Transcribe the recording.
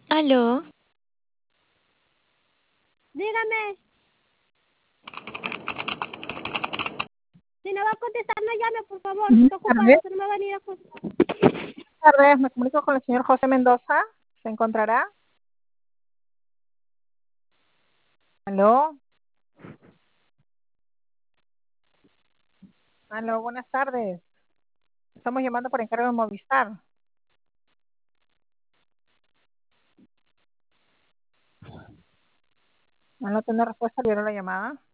Aló, Dígame, si no va a contestar, no llame, por favor, que Buenas está ocupado, tardes. que no me va a venir a contestar. Buenas tardes, me comunico con el señor José Mendoza. ¿Se encontrará? Aló, aló, buenas tardes. Estamos llamando por encargo de Movistar. Al no tener respuesta, le dieron la llamada.